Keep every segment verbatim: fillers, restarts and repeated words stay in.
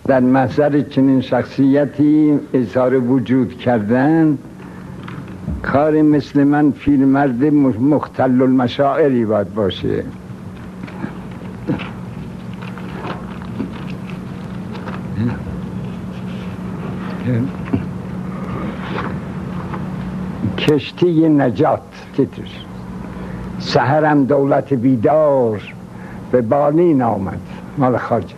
در محضر چنین شخصیتی اظهار وجود کردن کار مثل من پیرمرد مختل المشاعری باید باشه. کشتی نجات تیترش. سحرم دولت بیدار به بالین آمد، مال خارج.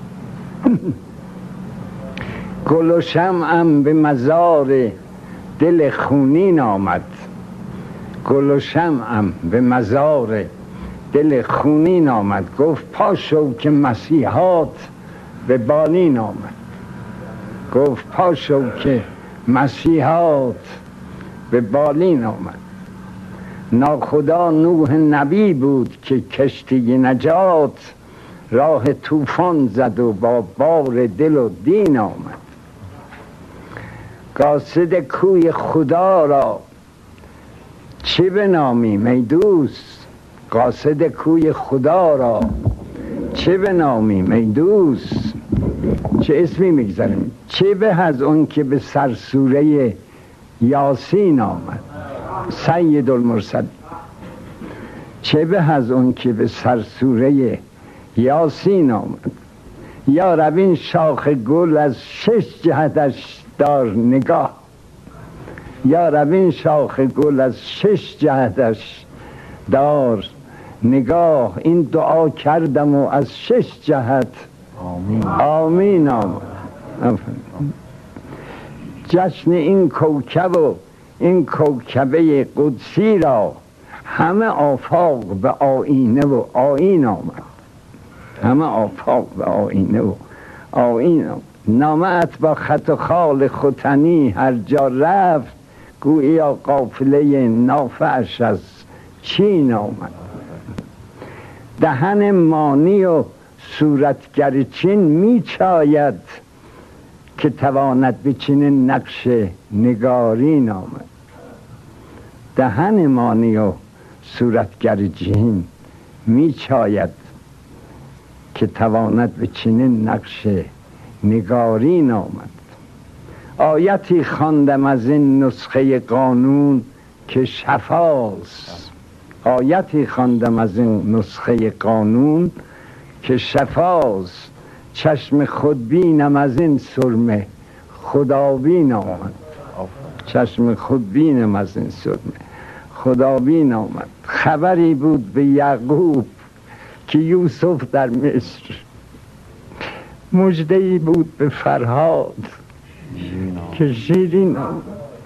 گل و شمعم به مزار دل خونین آمد، گل و شمعم به مزار دل خونین آمد. گفت پاشو که مسیحات به بالین آمد، گفت پاشو که مسیحات به بالین آمد. ناخدا نوح نبی بود که کشتی نجات راه طوفان زد و با بار دل و دین آمد. قاصد کوی خدا را چه بنامیم ای دوست، قاصد کوی خدا را چه بنامیم ای دوست. چه اسمی میگذاریم؟ چه به از اون که به سرسوره یاسین آمد، سید المرسل. چه به از اون که به سرسوره یاسین آمد. یا روین شاخ گل از شش جهتش دار نگاه، یا روین شاخ گل از شش جهتش دار نگاه. این دعا کردم و از شش جهت آمین آمین آمد. جشن این کوکب و این کوکبه قدسی را همه آفاق به آینه و آیین آمد، همه آفاق به آینه و آیین آمد. نامت با خط و خال ختنی هر جا رفت، گویا قافله نافعش از چین آمد. دهن مانی و صورتگر چین می چاید که تواند به چنین نقش نگارین آمد. دهن مانی و صورتگر چین می چاید که تواند به چنین نقش نگارین آمد. آیتی خواندم از این نسخه قانون که شفاست، آیتی خواندم از این نسخه قانون که شفاست. چشم خودبینم از این سرمه خدابین آمد، چشم خودبینم از این سرمه خدابین آمد. خبری بود به یعقوب که یوسف در مصر، مژده‌ای بود به فرهاد که شیرین آمد.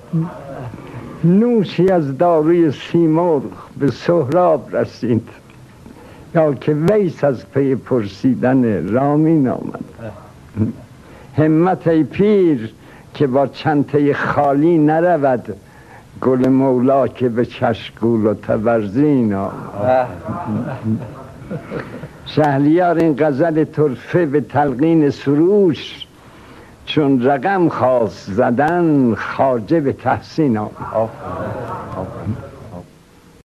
نوشی از داروی سیمرغ به سهراب رسید، یا که ویس از پی پرسیدن رامین آمد. همت ای پیر که با چنته خالی نرود، گل مولا که به چشگول و تبرزین آمد. شهریار این غزل طرفه به تلقین سروش چون رقم خواست زدن، خواجه به تحسین آمد.